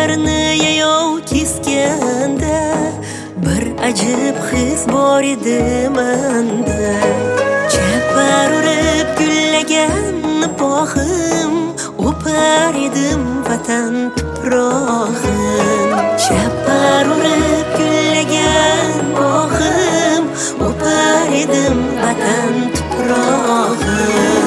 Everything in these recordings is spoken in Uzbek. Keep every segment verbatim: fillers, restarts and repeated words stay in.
tog'larni yayov kesganda bir ajib his bor edi menda. Chapar urib gullagan bog'im, o'par edim vatan tuprog'im. Chapar urib gullagan bog'im, o'par edim vatan tuprog'im.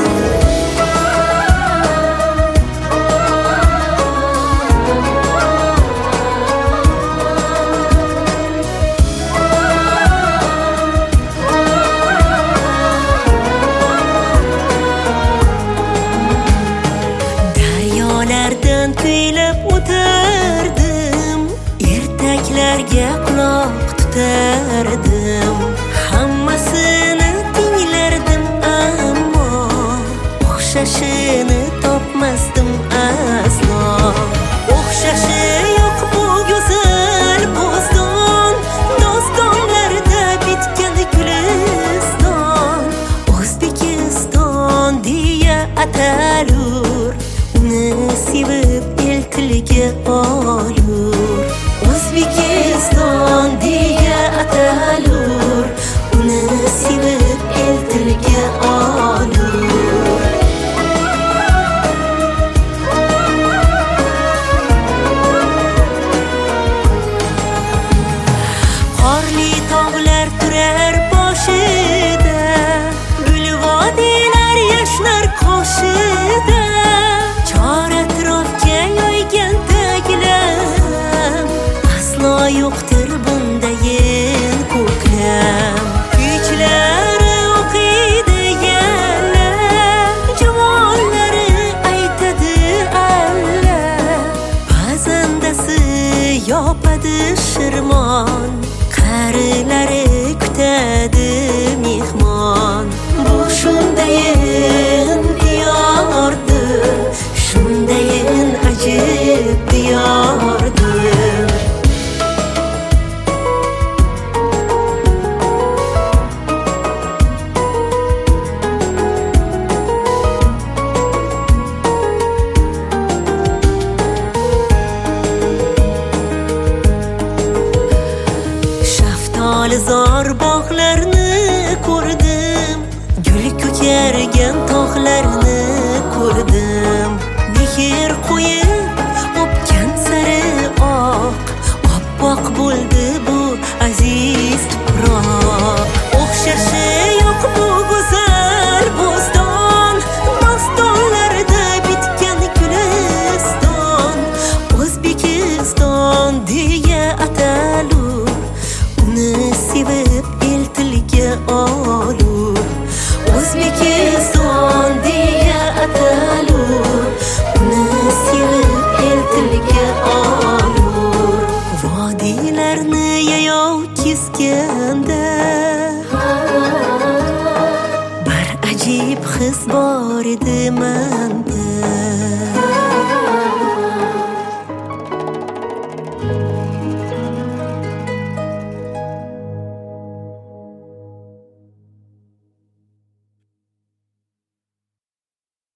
Daryolardan kuylab o'tardim, ertaklarga quloq tutardim. Hammasini tinglardim, ammo o'xshashini topmasdim aslo. O'xshashi yo'q bu go'zal bo'ston, dostonlarda bitgan guliston. O'zbekiston deya atalur, uni sevib el tiliga olur. O'zbekiston deya atalur, uni sevib el tiliga olur. Qorli tog'lar turar boshida, gul vodiylar yashnar qoshida. Chor atrofga yoygan taglam, aslo yo'qdir bundayin ko'klam. Kuchlari o'qiydi yallab, javonlari aytadi alla. Pazandasi yopadi shirmon, qarilari kutadi mehmon. Bu shundayin diyordir, shundayin ajib diyordir. Shaftolizor bog'larni ko'rdim, gul ko'kargan tog'larni ko'rdim. Mehr qo'yib o'pgan sari oq, oppoq bo'ldi bu aziz tuproq. O'xshashi yo'q bu go'zal bo'ston, bo'stonlarda bitgan guliston. O'zbekiston deya atalur, uni sevib el tiliga olur. O'zbekiston deya atalur, uni sevib el tiliga olur. Vodiylarni yayov kesganda bir ajib his bor edi menda.